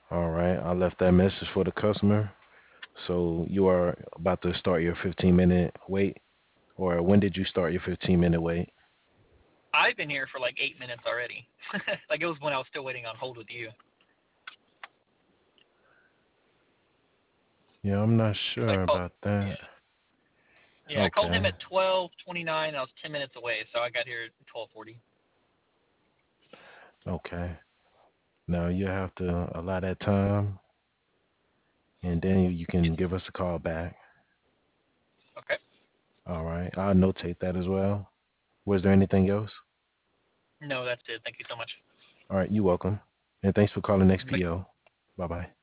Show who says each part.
Speaker 1: All right, I left that message for the customer. So you are about to start your 15-minute wait, or when did you start your 15-minute wait?
Speaker 2: I've been here for like 8 minutes already. Like it was when I was still waiting on hold with you.
Speaker 1: Yeah, I'm not
Speaker 2: Because I
Speaker 1: sure
Speaker 2: called,
Speaker 1: about that.
Speaker 2: yeah, yeah, I called him
Speaker 1: Okay,
Speaker 2: at 12:29. I was 10 minutes away, so I got here at 12:40.
Speaker 1: okay. Now you have to allow that time, and then you
Speaker 2: Yes.
Speaker 1: can give us a call back.
Speaker 2: Okay.
Speaker 1: All right, I'll notate that as well. Was there anything else?
Speaker 2: No, that's it. Thank you so much.
Speaker 1: All right, you're welcome. And thanks for calling
Speaker 2: Bye.
Speaker 1: XPO. Bye bye.